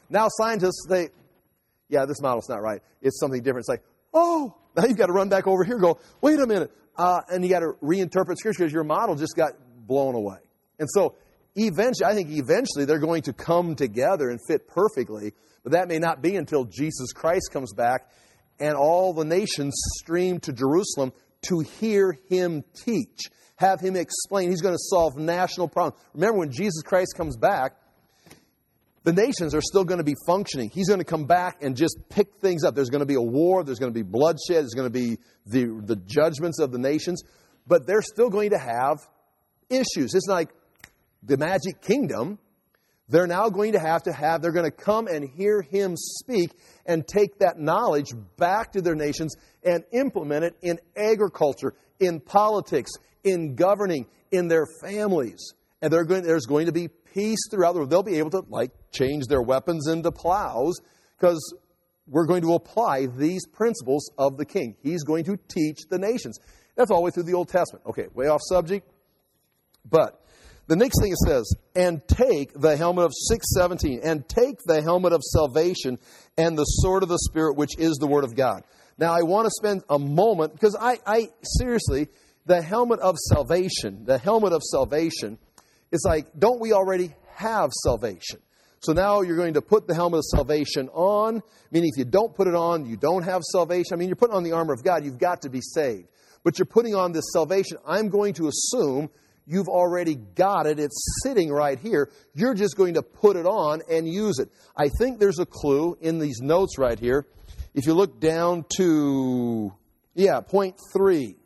Now scientists, this model's not right. It's something different. It's like, oh, now you've got to run back over here and go, wait a minute. And you got to reinterpret Scripture because your model just got blown away. And so eventually they're going to come together and fit perfectly. But that may not be until Jesus Christ comes back and all the nations stream to Jerusalem to hear Him teach, have Him explain. He's going to solve national problems. Remember, when Jesus Christ comes back, the nations are still going to be functioning. He's going to come back and just pick things up. There's going to be a war. There's going to be bloodshed. There's going to be the judgments of the nations. But they're still going to have issues. It's like the magic kingdom. They're now going to have, they're going to come and hear Him speak and take that knowledge back to their nations and implement it in agriculture, in politics, in governing, in their families. And there's going to be peace throughout the world. They'll be able to, change their weapons into plows because we're going to apply these principles of the King. He's going to teach the nations. That's all the way through the Old Testament. Okay, way off subject. But the next thing it says, and take the helmet of 6:17, and take the helmet of salvation and the sword of the Spirit, which is the Word of God. Now, I want to spend a moment, because I seriously, the helmet of salvation, it's like, don't we already have salvation? So now you're going to put the helmet of salvation on, meaning if you don't put it on, you don't have salvation. I mean, you're putting on the armor of God, you've got to be saved. But you're putting on this salvation. I'm going to assume you've already got it. It's sitting right here. You're just going to put it on and use it. I think there's a clue in these notes right here. If you look down to, point 3.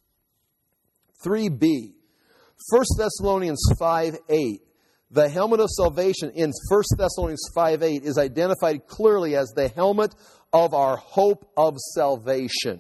3b. 1 Thessalonians 5:8. The helmet of salvation in 1 Thessalonians 5:8 is identified clearly as the helmet of our hope of salvation.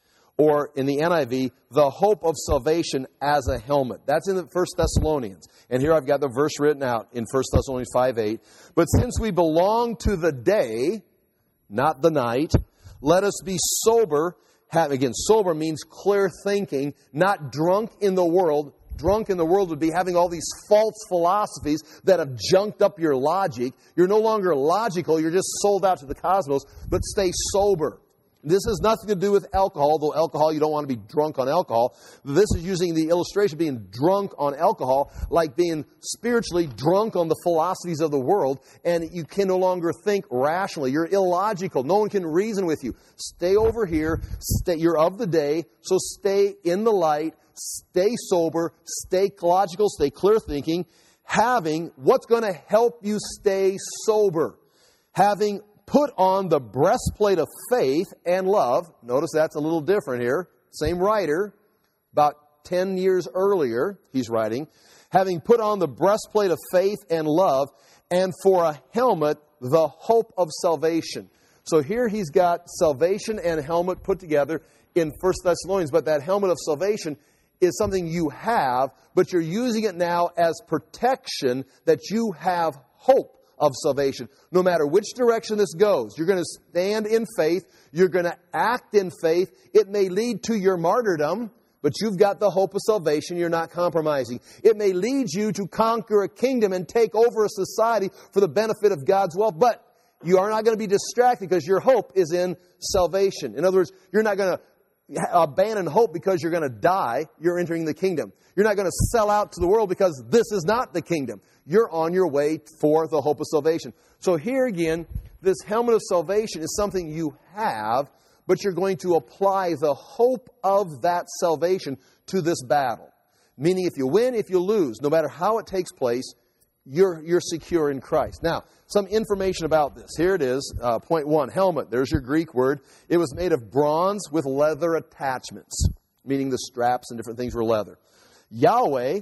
Or in the NIV, the hope of salvation as a helmet. That's in the 1 Thessalonians. And here I've got the verse written out in 1 Thessalonians 5:8. But since we belong to the day, not the night, let us be sober. Again, sober means clear thinking, not drunk in the world. Drunk in the world would be having all these false philosophies that have junked up your logic. You're no longer logical. You're just sold out to the cosmos. But stay sober. This has nothing to do with alcohol, though alcohol, you don't want to be drunk on alcohol. This is using the illustration of being drunk on alcohol, like being spiritually drunk on the philosophies of the world, and you can no longer think rationally. You're illogical. No one can reason with you. Stay over here. You're of the day, so stay in the light. Stay sober. Stay logical. Stay clear thinking. Having what's going to help you stay sober. Having put on the breastplate of faith and love. Notice that's a little different here. Same writer, about 10 years earlier, he's writing. Having put on the breastplate of faith and love, and for a helmet, the hope of salvation. So here he's got salvation and helmet put together in 1 Thessalonians, but that helmet of salvation is something you have, but you're using it now as protection that you have hope of salvation. No matter which direction this goes, you're going to stand in faith. You're going to act in faith. It may lead to your martyrdom, but you've got the hope of salvation. You're not compromising. It may lead you to conquer a kingdom and take over a society for the benefit of God's wealth, but you are not going to be distracted because your hope is in salvation. In other words, you're not going to abandon hope because you're going to die. You're entering the kingdom. You're not going to sell out to the world because this is not the kingdom. You're on your way for the hope of salvation. So here again, this helmet of salvation is something you have, but you're going to apply the hope of that salvation to this battle. Meaning if you win, if you lose, no matter how it takes place, you're secure in Christ. Now, some information about this. Here it is, point 1, helmet. There's your Greek word. It was made of bronze with leather attachments, meaning the straps and different things were leather. Yahweh,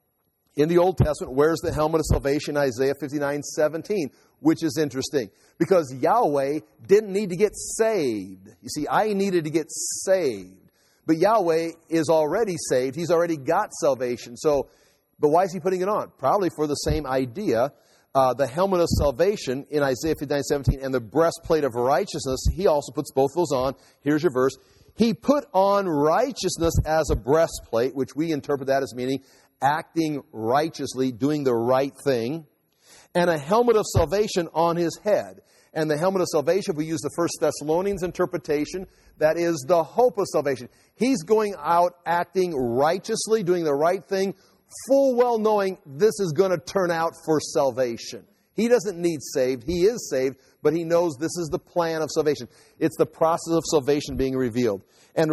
in the Old Testament, wears the helmet of salvation, Isaiah 59:17, which is interesting because Yahweh didn't need to get saved. You see, I needed to get saved. But Yahweh is already saved. He's already got salvation. But why is he putting it on? Probably for the same idea. The helmet of salvation in Isaiah 59:17 and the breastplate of righteousness, he also puts both those on. Here's your verse. He put on righteousness as a breastplate, which we interpret that as meaning acting righteously, doing the right thing, and a helmet of salvation on his head. And the helmet of salvation, we use the 1 Thessalonians interpretation, that is the hope of salvation. He's going out acting righteously, doing the right thing, full well knowing this is going to turn out for salvation. He doesn't need saved. He is saved, but he knows this is the plan of salvation. It's the process of salvation being revealed. And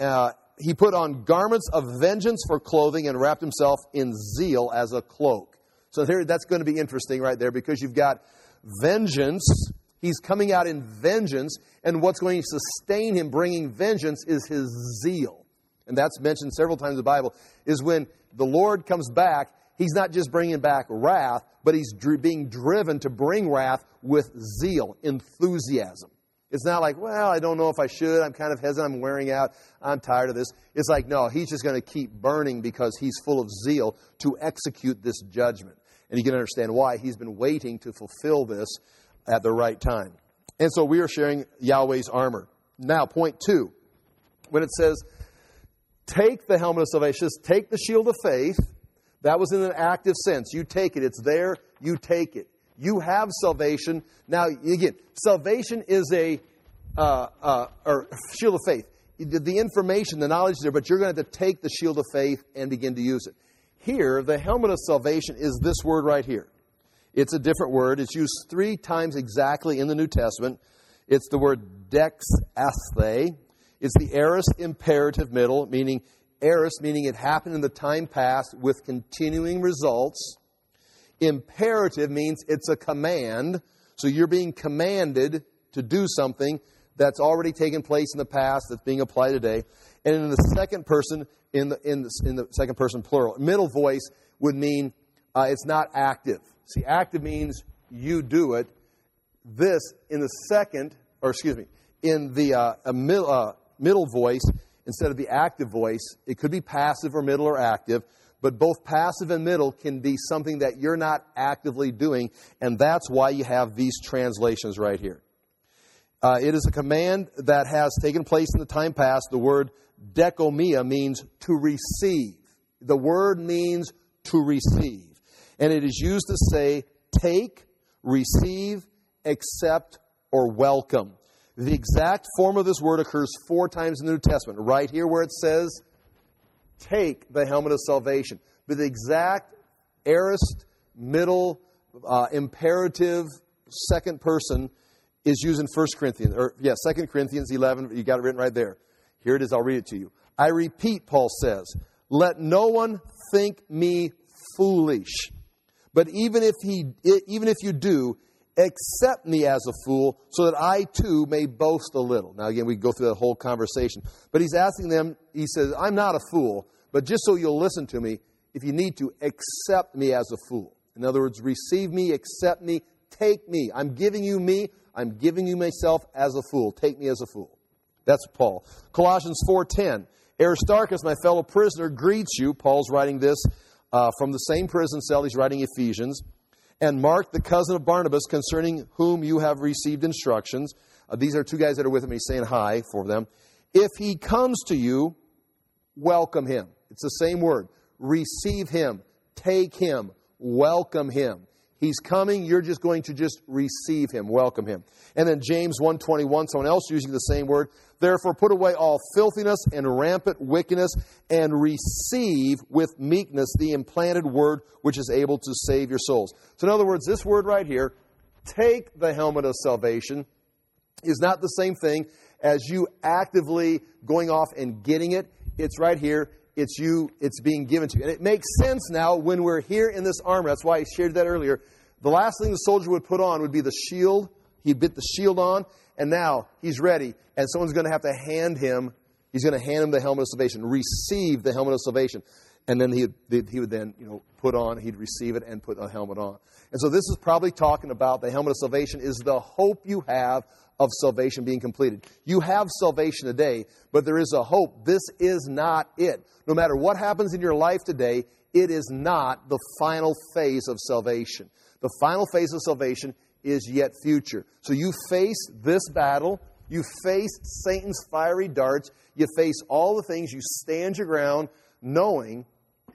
he put on garments of vengeance for clothing and wrapped himself in zeal as a cloak. So there, that's going to be interesting right there, because you've got vengeance. He's coming out in vengeance, and what's going to sustain him bringing vengeance is his zeal. And that's mentioned several times in the Bible, is when the Lord comes back, he's not just bringing back wrath, but he's being driven to bring wrath with zeal, enthusiasm. It's not like, well, I don't know if I should. I'm kind of hesitant. I'm wearing out. I'm tired of this. It's like, no, he's just going to keep burning because he's full of zeal to execute this judgment. And you can understand why. He's been waiting to fulfill this at the right time. And so we are sharing Yahweh's armor. Now, point 2. When it says, take the helmet of salvation, take the shield of faith, that was in an active sense. You take it. It's there. You take it. You have salvation. Now, again, salvation is a shield of faith. The information, the knowledge is there, but you're going to have to take the shield of faith and begin to use it. Here, the helmet of salvation is this word right here. It's a different word. It's used 3 times exactly in the New Testament. It's the word dexasthe. It's the aorist imperative middle, meaning aorist, meaning it happened in the time past with continuing results. Imperative means it's a command. So you're being commanded to do something that's already taken place in the past that's being applied today. And in the second person, in the second person plural, middle voice would mean it's not active. See, active means you do it. This in the second, or excuse me, in the middle voice, instead of the active voice, it could be passive or middle or active, but both passive and middle can be something that you're not actively doing, and that's why you have these translations right here. It is a command that has taken place in the time past. The word dekomia means to receive. The word means to receive. And it is used to say take, receive, accept, or welcome. The exact form of this word occurs 4 times in the New Testament. Right here where it says, take the helmet of salvation. But the exact aorist, middle, imperative, second person is used in 1 Corinthians. 2 Corinthians 11. You got it written right there. Here it is. I'll read it to you. I repeat, Paul says, let no one think me foolish. But even if you do, accept me as a fool, so that I too may boast a little. Now again, we go through that whole conversation. But he's asking them, he says, I'm not a fool, but just so you'll listen to me, if you need to, accept me as a fool. In other words, receive me, accept me, take me. I'm giving you me, I'm giving you myself as a fool. Take me as a fool. That's Paul. Colossians 4:10. Aristarchus, my fellow prisoner, greets you. Paul's writing this from the same prison cell. He's writing Ephesians. And Mark, the cousin of Barnabas, concerning whom you have received instructions. These are 2 guys that are with me saying hi for them. If he comes to you, welcome him. It's the same word. Receive him. Take him. Welcome him. He's coming. You're just going to just receive him. Welcome him. And then James 1:21, someone else using the same word. Therefore put away all filthiness and rampant wickedness and receive with meekness the implanted word which is able to save your souls. So in other words, this word right here, take the helmet of salvation, is not the same thing as you actively going off and getting it. It's right here. It's you. It's being given to you. And it makes sense now when we're here in this armor. That's why I shared that earlier. The last thing the soldier would put on would be the shield. He'd put the shield on, and now he's ready. And someone's going to have to hand him, he's going to hand him the helmet of salvation, receive the helmet of salvation. And then he would then, put on, he'd receive it and put a helmet on. And so this is probably talking about the helmet of salvation is the hope you have of salvation being completed. You have salvation today, but there is a hope. This is not it. No matter what happens in your life today, it is not the final phase of salvation. The final phase of salvation is yet future. So you face this battle. You face Satan's fiery darts. You face all the things. You stand your ground knowing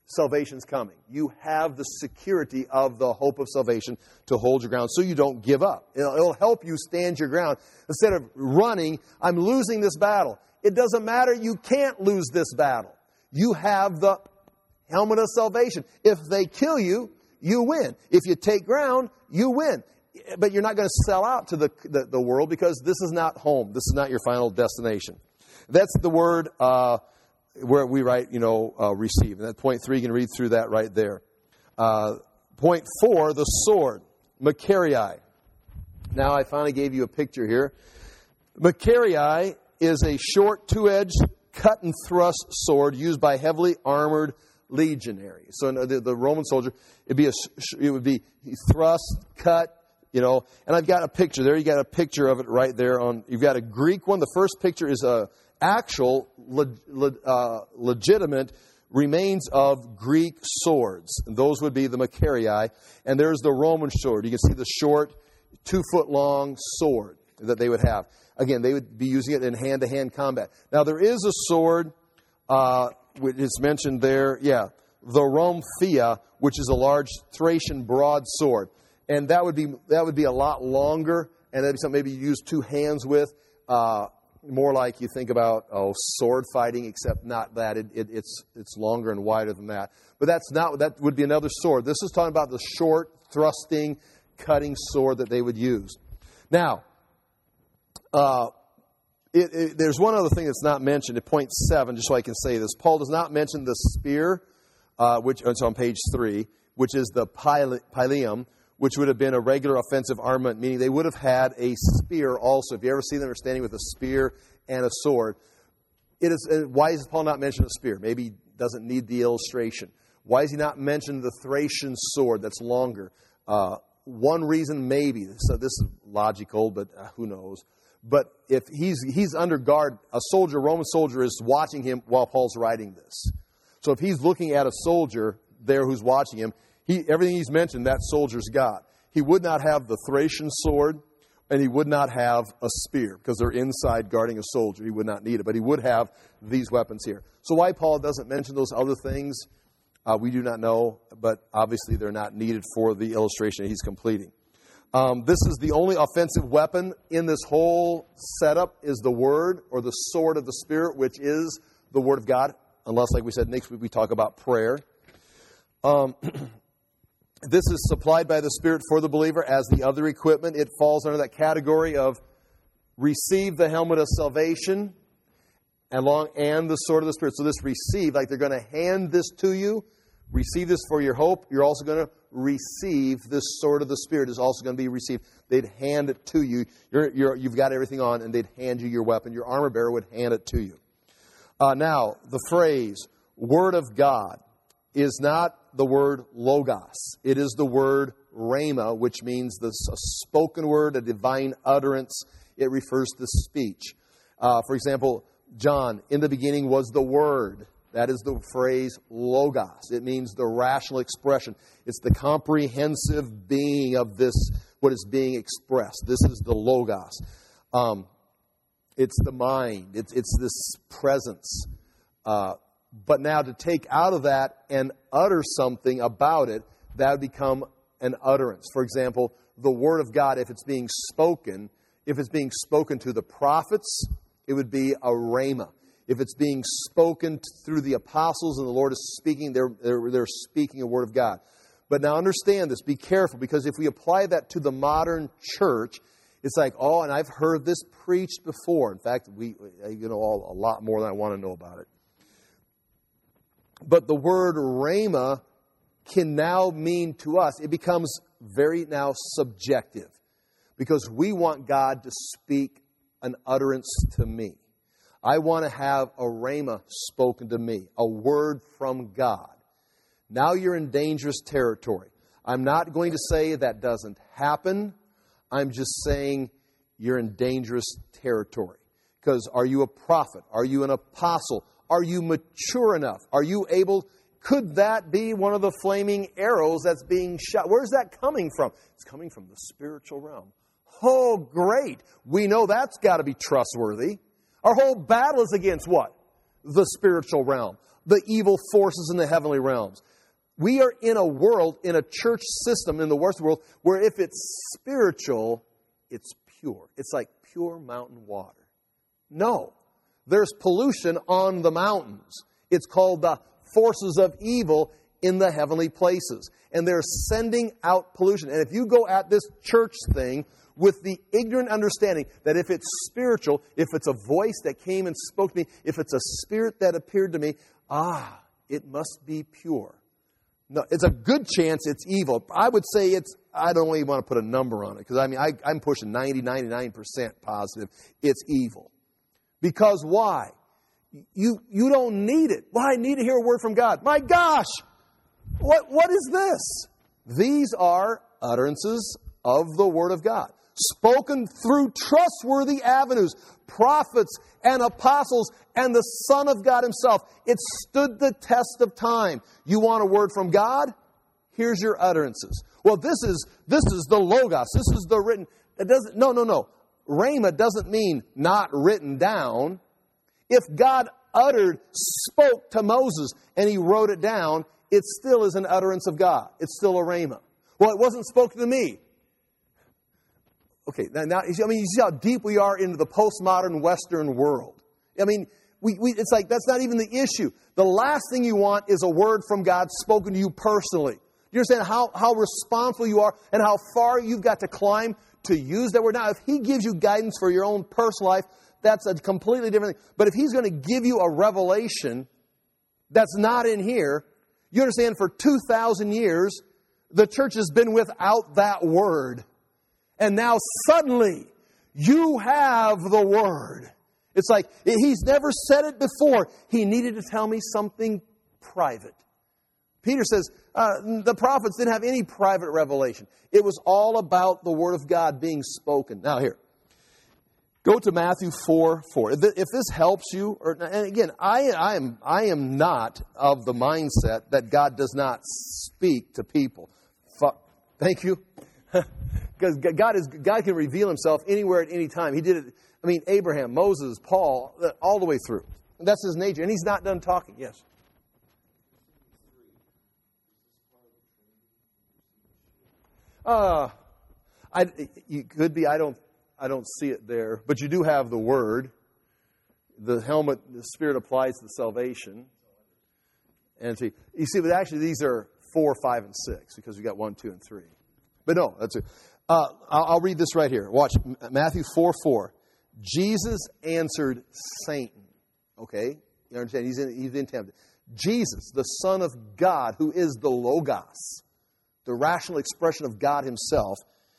salvation's coming. You have the security of the hope of salvation to hold your ground so you don't give up. It'll help you stand your ground. Instead of running, I'm losing this battle. It doesn't matter. You can't lose this battle. You have the helmet of salvation. If they kill you, you win. If you take ground, you win. But you're not going to sell out to the world because this is not home. This is not your final destination. That's the word where we write, receive. And at point 3, you can read through that right there. Point 4, the sword, Macharii. Now I finally gave you a picture here. Macharii is a short, two-edged, cut and thrust sword used by heavily armored legionaries. So the Roman soldier, it would be thrust, cut, and I've got a picture there. You got a picture of it right there. You've got a Greek one. The first picture is a actual legitimate remains of Greek swords. And those would be the Macharii. And there's the Roman sword. You can see the short, 2-foot-long sword that they would have. Again, they would be using it in hand-to-hand combat. Now, there is a sword, which is mentioned there, the Rhomphaea, which is a large Thracian broadsword. And that would be a lot longer, and that'd be something maybe you use 2 hands with. More like you think about sword fighting, except not that. It's longer and wider than that. But that would be another sword. This is talking about the short, thrusting, cutting sword that they would use. Now, there's one other thing that's not mentioned at point 7, just so I can say this. Paul does not mention the spear, which is on page 3, which is the Pylium, which would have been a regular offensive armament, meaning they would have had a spear also. If you ever see them, they're standing with a spear and a sword. Why does Paul not mention a spear? Maybe he doesn't need the illustration. Why does he not mention the Thracian sword that's longer? One reason, maybe. So this is logical, but who knows? But if he's under guard, a Roman soldier is watching him while Paul's writing this. So if he's looking at a soldier there who's watching him, everything he's mentioned, that soldier's got. He would not have the Thracian sword, and he would not have a spear, because they're inside guarding a soldier. He would not need it, but he would have these weapons here. So why Paul doesn't mention those other things, we do not know, but obviously they're not needed for the illustration he's completing. This is the only offensive weapon in this whole setup is the Word, or the sword of the Spirit, which is the Word of God, unless, like we said, next week we talk about prayer. This is supplied by the Spirit for the believer as the other equipment. It falls under that category of receive the helmet of salvation and the sword of the Spirit. So this receive, like they're going to hand this to you, receive this for your hope. You're also going to receive this sword of the Spirit is also going to be received. They'd hand it to you. You've got everything on, and they'd hand you your weapon. Your armor bearer would hand it to you. Now, the phrase, Word of God, is not the word logos. It is the word rhema, which means a spoken word, a divine utterance. It refers to speech. For example, John, in the beginning was the Word. That is the phrase logos. It means the rational expression. It's the comprehensive being of this, what is being expressed. This is the logos. It's the mind. It's this presence. But now to take out of that and utter something about it, that would become an utterance. For example, the Word of God, if it's being spoken to the prophets, it would be a rhema. If it's being spoken through the apostles and the Lord is speaking, they're speaking a Word of God. But now understand this, be careful, because if we apply that to the modern church, it's like, and I've heard this preached before. In fact, a lot more than I want to know about it. But the word rhema can now mean to us, it becomes very now subjective, because we want God to speak an utterance to me. I want to have a rhema spoken to me, a word from God. Now you're in dangerous territory. I'm not going to say that doesn't happen. I'm just saying you're in dangerous territory. Because are you a prophet? Are you an apostle? Are you mature enough? Are you able? Could that be one of the flaming arrows that's being shot? Where's that coming from? It's coming from the spiritual realm. Oh, great. We know that's got to be trustworthy. Our whole battle is against what? The spiritual realm. the evil forces in the heavenly realms. We are in a world, in a church system in the Western world, where if it's spiritual, it's pure. It's like pure mountain water. No. There's pollution on the mountains. It's called the forces of evil in the heavenly places. And they're sending out pollution. And if you go at this church thing with the ignorant understanding that if it's spiritual, if it's a voice that came and spoke to me, if it's a spirit that appeared to me, it must be pure. No, it's a good chance it's evil. I would say I don't even want to put a number on it, because I'm pushing 99% positive it's evil. Because why? You don't need it. Well, I need to hear a word from God. My gosh! What is this? These are utterances of the Word of God, spoken through trustworthy avenues, prophets and apostles and the Son of God Himself. It stood the test of time. You want a word from God? Here's your utterances. Well, this is the Logos. This is the written. It doesn't. No. Rhema doesn't mean not written down. If God spoke to Moses and he wrote it down, it still is an utterance of God. It's still a rhema. Well, it wasn't spoken to me. Okay, now you see how deep we are into the postmodern Western world. It's like that's not even the issue. The last thing you want is a word from God spoken to you personally. Do you understand how responsible you are and how far you've got to climb to use that word? Now, if He gives you guidance for your own personal life, that's a completely different thing. But if He's going to give you a revelation that's not in here, you understand, for 2,000 years, the church has been without that word. And now suddenly, you have the word. It's like, He's never said it before. He needed to tell me something private. Peter says, the prophets didn't have any private revelation. It was all about the Word of God being spoken. Now here, go to Matthew 4:4. If this helps you, and again, I am not of the mindset that God does not speak to people. Thank you. Because God can reveal Himself anywhere at any time. He did it, Abraham, Moses, Paul, all the way through. That's His nature. And He's not done talking. Yes. You could be. I don't see it there. But you do have the Word. The helmet, the Spirit applies to salvation. And you see, but actually these are 4, 5, and 6, because we got 1, 2, and 3. But no, that's it. I'll read this right here. Watch, Matthew 4:4. Jesus answered Satan. Okay? You understand? He's in temptation. Jesus, the Son of God, who is the Logos, the rational expression of God Himself.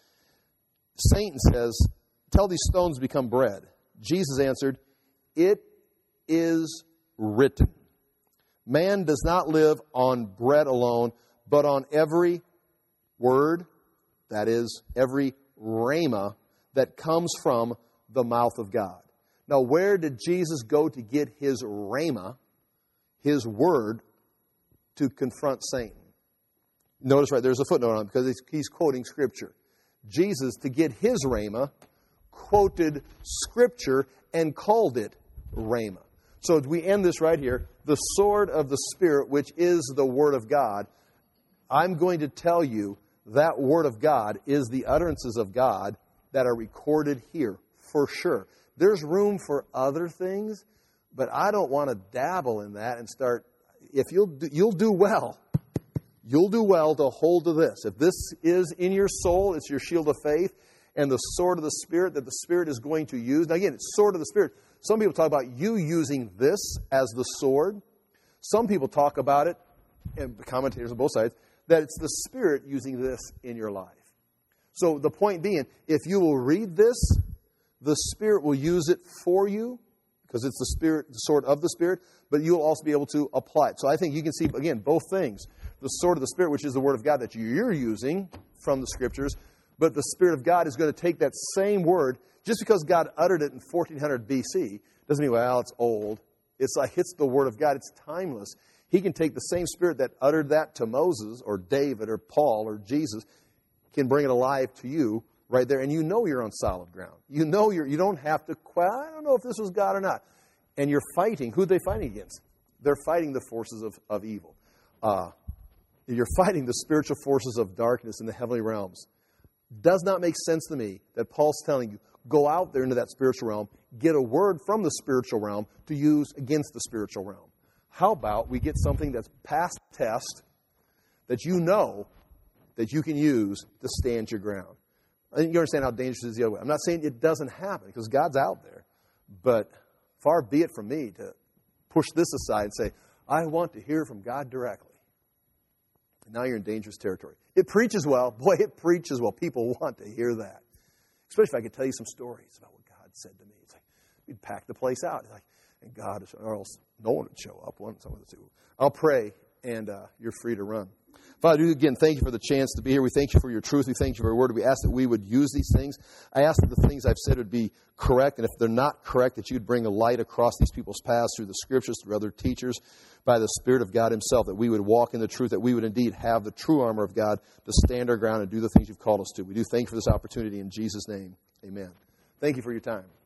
Satan says, tell these stones to become bread. Jesus answered, it is written. Man does not live on bread alone, but on every word, that is, every rhema that comes from the mouth of God. Now, where did Jesus go to get His rhema, His word, to confront Satan? Notice right there's a footnote on it, because he's quoting Scripture. Jesus, to get His rhema, quoted Scripture and called it rhema. So as we end this right here, the sword of the Spirit, which is the Word of God, I'm going to tell you that Word of God is the utterances of God that are recorded here, for sure. There's room for other things, but I don't want to dabble in that and start. If you'll do well. You'll do well to hold to this. If this is in your soul, it's your shield of faith and the sword of the Spirit that the Spirit is going to use. Now again, it's sword of the Spirit. Some people talk about you using this as the sword. Some people talk about it, and commentators on both sides, that it's the Spirit using this in your life. So the point being, if you will read this, the Spirit will use it for you, because it's the Spirit, the sword of the Spirit, but you'll also be able to apply it. So I think you can see, again, both things. The sword of the Spirit, which is the Word of God that you're using from the Scriptures, but the Spirit of God is going to take that same word. Just because God uttered it in 1400 BC doesn't mean, well, it's old. It's like it's the Word of God. It's timeless. He can take the same Spirit that uttered that to Moses or David or Paul or Jesus, can bring it alive to you right there. And you know you're on solid ground. You know you don't have to, I don't know if this was God or not. And you're fighting. Who are they fighting against? they're fighting the forces of evil. You're fighting the spiritual forces of darkness in the heavenly realms. Does not make sense to me that Paul's telling you, go out there into that spiritual realm, get a word from the spiritual realm to use against the spiritual realm. How about we get something that's past test that you know that you can use to stand your ground? I think you understand how dangerous it is the other way. I'm not saying it doesn't happen because God's out there, but far be it from me to push this aside and say, I want to hear from God directly. And now you're in dangerous territory. It preaches well. Boy, it preaches well. People want to hear that. Especially if I could tell you some stories about what God said to me. It's like, we'd pack the place out. It's like, and God, or else no one would show up. I'll pray, and you're free to run. Father, again, thank you for the chance to be here. We thank you for your truth. We thank you for your word. We ask that we would use these things. I ask that the things I've said would be correct, and if they're not correct, that you'd bring a light across these people's paths through the Scriptures, through other teachers, by the Spirit of God himself, that we would walk in the truth, that we would indeed have the true armor of God to stand our ground and do the things you've called us to. We do thank you for this opportunity in Jesus' name. Amen. Thank you for your time.